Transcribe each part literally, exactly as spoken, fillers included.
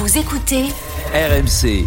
Vous écoutez R M C.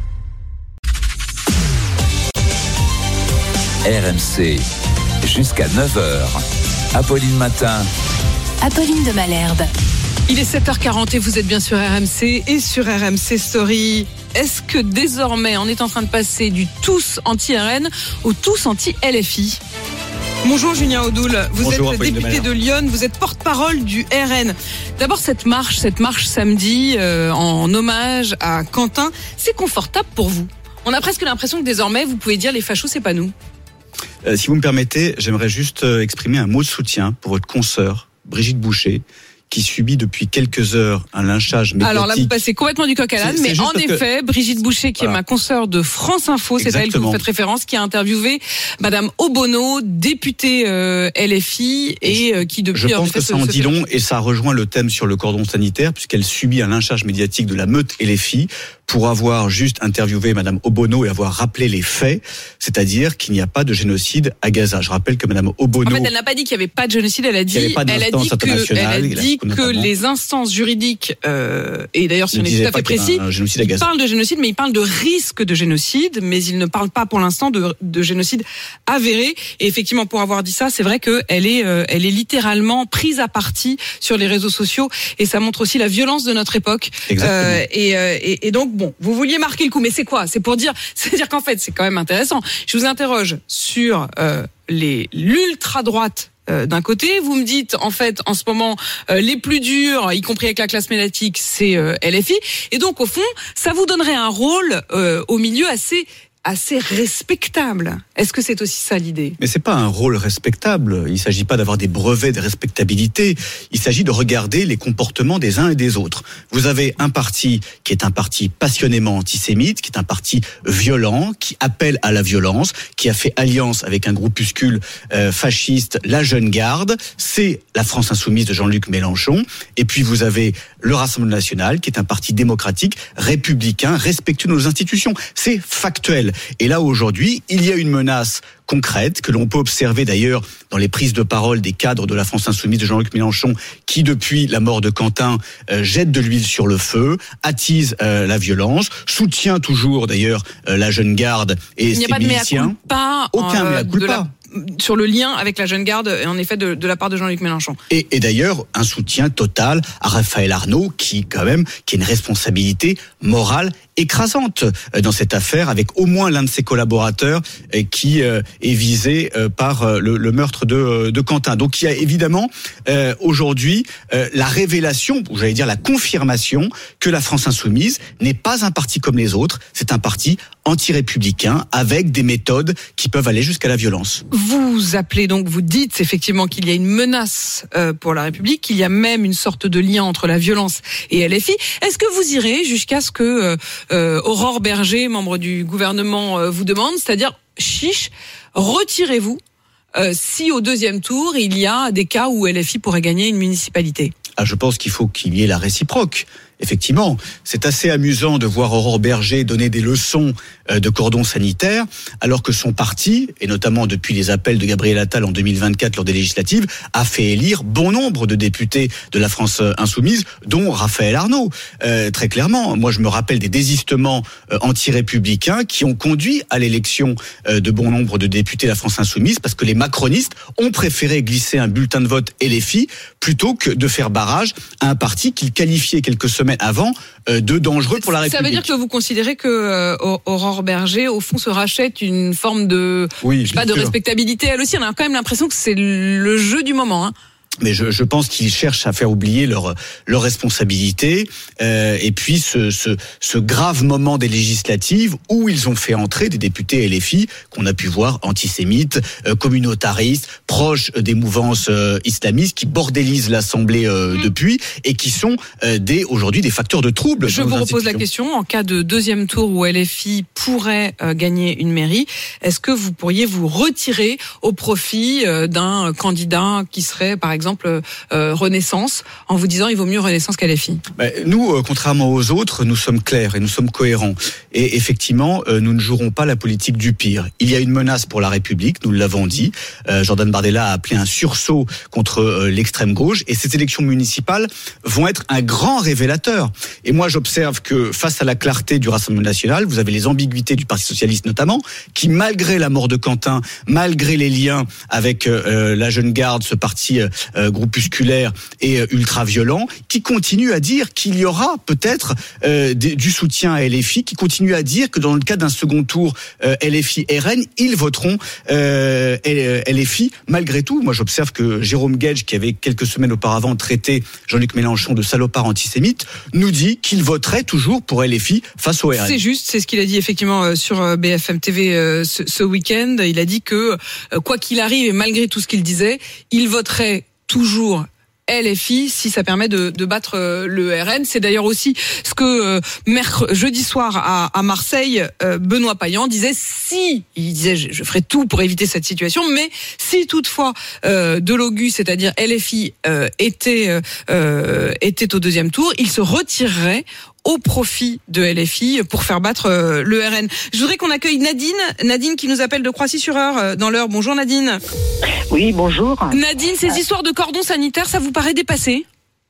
R M C, jusqu'à neuf heures. Apolline Matin. Apolline de Malherbe. Il est sept heures quarante et vous êtes bien sur R M C et sur R M C Story. Est-ce que désormais on est en train de passer du tous anti-R N au tous anti-L F I ? Bonjour Julien Audoul, vous Bonjour, êtes député de, de Lyon, vous êtes porte-parole du R N. D'abord cette marche, cette marche samedi euh, en hommage à Quentin, c'est confortable pour vous ? On a presque l'impression que désormais vous pouvez dire les fachos c'est pas nous. Euh, si vous me permettez, j'aimerais juste euh, exprimer un mot de soutien pour votre consoeur Brigitte Boucher, qui subit depuis quelques heures un lynchage médiatique. Alors là, vous passez complètement du coq à l'âne, mais en effet, que... Brigitte Boucher, qui voilà. est ma consoeur de France Info, c'est à elle que vous faites référence, qui a interviewé Madame Obono, députée euh, L F I, et euh, qui depuis... Je pense en fait, que ça en dit fait... long, et ça rejoint le thème sur le cordon sanitaire, puisqu'elle subit un lynchage médiatique de la meute L F I, pour avoir juste interviewé Madame Obono et avoir rappelé les faits, c'est-à-dire qu'il n'y a pas de génocide à Gaza. Je rappelle que Madame Obono... En fait, elle n'a pas dit qu'il n'y avait pas de génocide, elle a dit, elle a dit que, elle a dit que les instances juridiques, euh, et d'ailleurs si on est tout à fait précis, ils parlent de génocide, mais ils parlent de risque de génocide, mais ils ne parlent pas pour l'instant de, de génocide avéré. Et effectivement, pour avoir dit ça, c'est vrai qu'elle est, euh, elle est littéralement prise à partie sur les réseaux sociaux, et ça montre aussi la violence de notre époque. Euh, et, euh, et, et donc, bon, vous vouliez marquer le coup, mais c'est quoi ? C'est pour dire, c'est-à-dire qu'en fait, c'est quand même intéressant. Je vous interroge sur euh, les l'ultra-droite euh, d'un côté. Vous me dites, en fait, en ce moment, euh, les plus durs, y compris avec la classe médiatique, c'est euh, L F I. Et donc, au fond, ça vous donnerait un rôle euh, au milieu assez... assez respectable. Est-ce que c'est aussi ça l'idée ? Mais c'est pas un rôle respectable. Il s'agit pas d'avoir des brevets de respectabilité. Il s'agit de regarder les comportements des uns et des autres. Vous avez un parti qui est un parti passionnément antisémite, qui est un parti violent, qui appelle à la violence, qui a fait alliance avec un groupuscule euh, fasciste, la Jeune Garde. C'est la France Insoumise de Jean-Luc Mélenchon. Et puis vous avez le Rassemblement National, qui est un parti démocratique, républicain, respectueux de nos institutions. C'est factuel. Et là, aujourd'hui, il y a une menace concrète que l'on peut observer d'ailleurs dans les prises de parole des cadres de la France Insoumise de Jean-Luc Mélenchon, qui depuis la mort de Quentin euh, jette de l'huile sur le feu, attise euh, la violence, soutient toujours d'ailleurs euh, la Jeune Garde et ses miliciens. Il n'y a pas de mea culpa. Aucun mea culpa. La... sur le lien avec la Jeune Garde, en effet, de, de la part de Jean-Luc Mélenchon. Et, et d'ailleurs, un soutien total à Raphaël Arnaud, qui, quand même, qui a une responsabilité morale écrasante dans cette affaire, avec au moins l'un de ses collaborateurs qui est visé par le, le meurtre de, de Quentin. Donc il y a évidemment euh, aujourd'hui euh, la révélation, ou j'allais dire la confirmation, que la France Insoumise n'est pas un parti comme les autres, c'est un parti anti-républicain avec des méthodes qui peuvent aller jusqu'à la violence. Vous appelez donc, vous dites effectivement qu'il y a une menace euh, pour la République, qu'il y a même une sorte de lien entre la violence et L F I. Est-ce que vous irez jusqu'à ce que euh, euh, Aurore Berger, membre du gouvernement, euh, vous demande, c'est-à-dire, chiche, retirez-vous euh, si au deuxième tour, il y a des cas où L F I pourrait gagner une municipalité ? Ah, je pense qu'il faut qu'il y ait la réciproque. Effectivement, c'est assez amusant de voir Aurore Berger donner des leçons de cordon sanitaire, alors que son parti, et notamment depuis les appels de Gabriel Attal en deux mille vingt-quatre lors des législatives, a fait élire bon nombre de députés de la France Insoumise, dont Raphaël Arnaud. Euh, très clairement, moi je me rappelle des désistements euh, anti-républicains qui ont conduit à l'élection euh, de bon nombre de députés de la France Insoumise, parce que les macronistes ont préféré glisser un bulletin de vote L F I plutôt que de faire barrage à un parti qu'ils qualifiaient quelques semaines avant euh, de dangereux pour la République. Ça veut dire que vous considérez que euh, Aurore Berger, au fond, se rachète une forme de, oui, je sais pas, de respectabilité. Elle aussi, on a quand même l'impression que c'est le jeu du moment, hein. Mais je, je pense qu'ils cherchent à faire oublier leur leur responsabilité euh, et puis ce, ce ce grave moment des législatives où ils ont fait entrer des députés L F I qu'on a pu voir antisémites, euh, communautaristes, proches des mouvances euh, islamistes qui bordélisent l'Assemblée euh, mmh. depuis et qui sont euh, des aujourd'hui des facteurs de trouble. Je vous repose la question, en cas de deuxième tour où L F I pourrait euh, gagner une mairie, est-ce que vous pourriez vous retirer au profit euh, d'un candidat qui serait par exemple exemple euh, Renaissance, en vous disant il vaut mieux Renaissance qu'L F I? Ben, nous, euh, contrairement aux autres, nous sommes clairs et nous sommes cohérents. Et effectivement, euh, nous ne jouerons pas la politique du pire. Il y a une menace pour la République, nous l'avons dit. Euh, Jordan Bardella a appelé un sursaut contre euh, l'extrême gauche. Et ces élections municipales vont être un grand révélateur. Et moi, j'observe que face à la clarté du Rassemblement national, vous avez les ambiguïtés du Parti socialiste notamment, qui malgré la mort de Quentin, malgré les liens avec euh, la jeune garde, ce parti euh, groupusculaire et euh, ultra-violent, qui continue à dire qu'il y aura peut-être euh, des, du soutien à L F I, qui continue à dire que dans le cas d'un second tour euh, L F I-R N, ils voteront euh, L F I. Malgré tout, moi j'observe que Jérôme Guedj, qui avait quelques semaines auparavant traité Jean-Luc Mélenchon de salopard antisémite, nous dit qu'il voterait toujours pour L F I face au R N. C'est juste, c'est ce qu'il a dit effectivement sur B F M T V ce, ce week-end. Il a dit que quoi qu'il arrive et malgré tout ce qu'il disait, il voterait toujours L F I si ça permet de, de battre le R N. C'est d'ailleurs aussi ce que euh, mercredi, jeudi soir à, à Marseille, euh, Benoît Payan disait. Si il disait, je, je ferai tout pour éviter cette situation, mais si toutefois euh, Delogu, c'est-à-dire L F I, euh, était euh, était au deuxième tour, il se retirerait au profit de L F I pour faire battre euh, le R N. Je voudrais qu'on accueille Nadine, Nadine qui nous appelle de Croissy-sur-Eure euh, dans l'heure. Bonjour Nadine. Oui, bonjour. Nadine, ces histoires de cordon sanitaire, ça vous paraît dépassé ?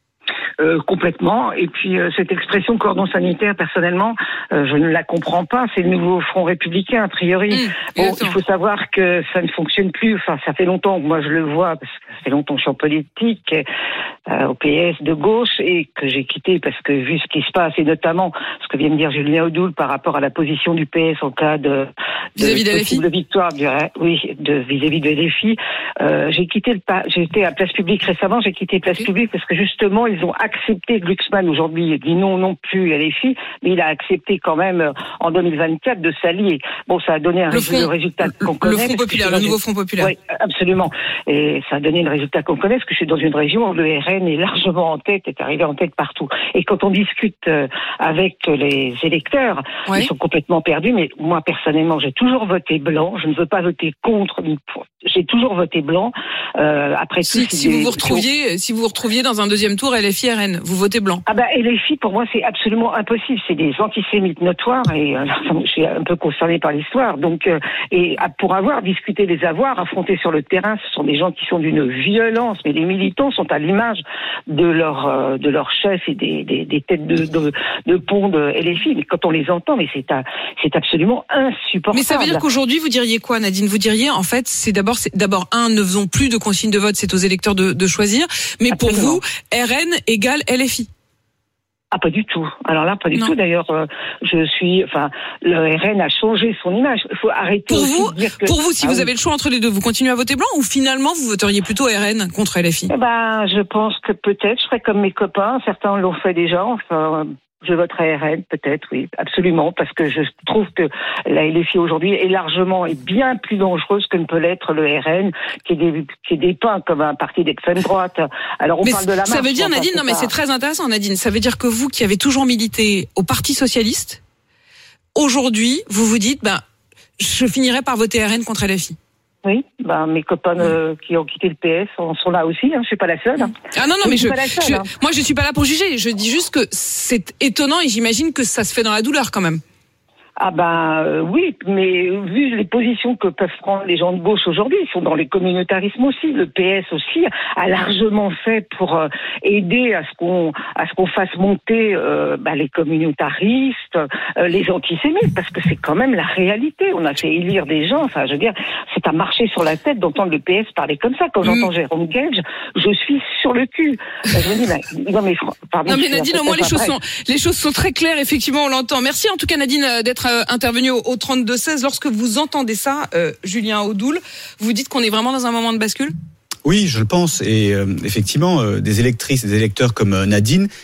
Euh, complètement. Et puis euh, cette expression cordon sanitaire, personnellement, euh, je ne la comprends pas. C'est le nouveau Front républicain, a priori. Mmh, bon, il faut savoir que ça ne fonctionne plus. Enfin, ça fait longtemps que moi je le vois, parce que ça fait longtemps que je suis en politique, euh, au P S de gauche, et que j'ai quitté parce que vu ce qui se passe, et notamment ce que vient de dire Julien Audoul par rapport à la position du P S en cas de, vis-à-vis de, de, de, de victoire, du, oui, de vis-à-vis de L F I, euh, j'ai quitté le, j'étais à Place Publique récemment. J'ai quitté Place okay. Publique parce que justement ils ont accepté, Glucksmann aujourd'hui dit non non plus à L F I, mais il a accepté quand même en deux mille vingt-quatre de s'allier. Bon, ça a donné un le, front, le résultat qu'on connaît. Le Front populaire, le nouveau Front populaire. Oui, absolument. Et ça a donné le résultat qu'on connaît, parce que je suis dans une région où le R N est largement en tête, est arrivé en tête partout. Et quand on discute avec les électeurs, ouais. ils sont complètement perdus. Mais moi personnellement, j'ai toujours voté blanc. Je ne veux pas voter contre. J'ai toujours voté blanc. Euh, après si, tout, si vous vous retrouviez, si vous vous retrouviez dans un deuxième tour L F I R N, vous votez blanc. Ah ben L F I pour moi c'est absolument impossible. C'est des antisémites notoires et euh, je suis un peu concernée par l'histoire. Donc euh, et pour avoir discuté les avoirs, affrontés sur le terrain, ce sont des gens qui sont d'une violence. Mais les militants sont à l'image de leur euh, de leur chef et des, des, des têtes de, de, de pont de L F I. Mais quand on les entend, mais c'est un, c'est absolument insupportable. Mais ça veut dire qu'aujourd'hui vous diriez quoi, Nadine? Vous diriez en fait c'est d'abord c'est d'abord un, ne faisons plus de consignes de vote, c'est aux électeurs de, de choisir. Mais absolument. Pour vous, R N égale L F I. Ah, pas du tout. Alors là, pas du non. tout. D'ailleurs, euh, je suis, enfin, le R N a changé son image. Il faut arrêter. Pour vous, de dire que, pour vous, si ah, vous oui. avez le choix entre les deux, vous continuez à voter blanc ou finalement vous voteriez plutôt R N contre L F I? Eh ben, je pense que peut-être, je serais comme mes copains. Certains l'ont fait déjà. Enfin, je voterai R N, peut-être, oui, absolument, parce que je trouve que la L F I aujourd'hui est largement et bien plus dangereuse que ne peut l'être le R N, qui est, des, qui est dépeint comme un parti d'extrême droite. Alors on mais parle de la marche. Ça veut dire, Nadine, non mais c'est très intéressant, Nadine. Ça veut dire que vous, qui avez toujours milité au Parti socialiste, aujourd'hui, vous vous dites, ben, je finirai par voter R N contre L F I. Oui, ben mes copains euh, qui ont quitté le P S sont là aussi. Hein, je suis pas la seule. Hein. Ah non non, je mais je, seule, je hein. moi je suis pas là pour juger. Je dis juste que c'est étonnant et j'imagine que ça se fait dans la douleur quand même. Ah ben euh, oui, mais vu les positions que peuvent prendre les gens de gauche aujourd'hui, ils sont dans les communautarismes aussi. Le P S aussi a largement fait pour euh, aider à ce qu'on à ce qu'on fasse monter euh, bah, les communautaristes, euh, les antisémites, parce que c'est quand même la réalité. On a fait élire des gens. Enfin, je veux dire, c'est à marcher sur la tête d'entendre le P S parler comme ça. Quand j'entends mmh. Jérôme Guedj, je suis sur le cul. Ben, je me dis, ben, non mais pardon. Non mais Nadine, au moins les choses sont les choses sont très claires. Effectivement, on l'entend. Merci en tout cas Nadine d'être Euh, intervenu au, au trente-deux seize. Lorsque vous entendez ça, euh, Julien Audoul, vous dites qu'on est vraiment dans un moment de bascule ? Oui, je le pense. Et euh, effectivement, euh, des électrices et des électeurs comme euh, Nadine,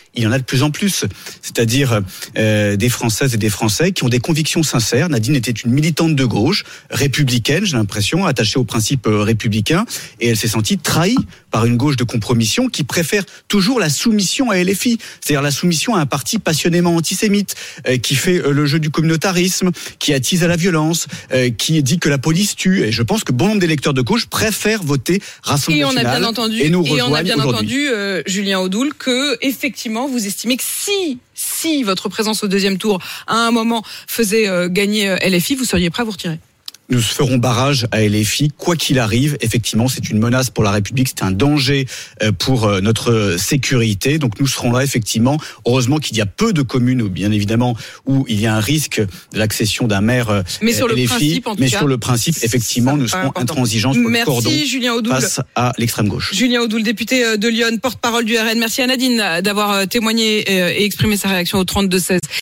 il y en a de plus en plus. C'est-à-dire euh, des Françaises et des Français qui ont des convictions sincères. Nadine était une militante de gauche, républicaine, j'ai l'impression, attachée aux principes républicains, et elle s'est sentie trahie par une gauche de compromission qui préfère toujours la soumission à L F I, c'est-à-dire la soumission à un parti passionnément antisémite, euh, qui fait euh, le jeu du communautarisme, qui attise à la violence, euh, qui dit que la police tue. Et je pense que bon nombre d'électeurs de gauche préfèrent voter Rassemblement National. Et on a bien entendu, et nous et on a bien aujourd'hui. entendu euh, Julien Audoul, que effectivement vous estimez que si si votre présence au deuxième tour à un moment faisait euh, gagner euh, L F I, vous seriez prêt à vous retirer? Nous ferons barrage à L F I, quoi qu'il arrive. Effectivement, c'est une menace pour la République, c'est un danger pour notre sécurité. Donc nous serons là, effectivement. Heureusement qu'il y a peu de communes, bien évidemment, où il y a un risque de l'accession d'un maire mais sur L F I. Le principe, en tout mais cas, sur le principe, effectivement, nous serons intransigeants sur le cordon Julien Audoul. Face à l'extrême gauche. Julien Audoul, député de Lyon, porte-parole du R N. Merci à Nadine d'avoir témoigné et exprimé sa réaction au trente-deux seize.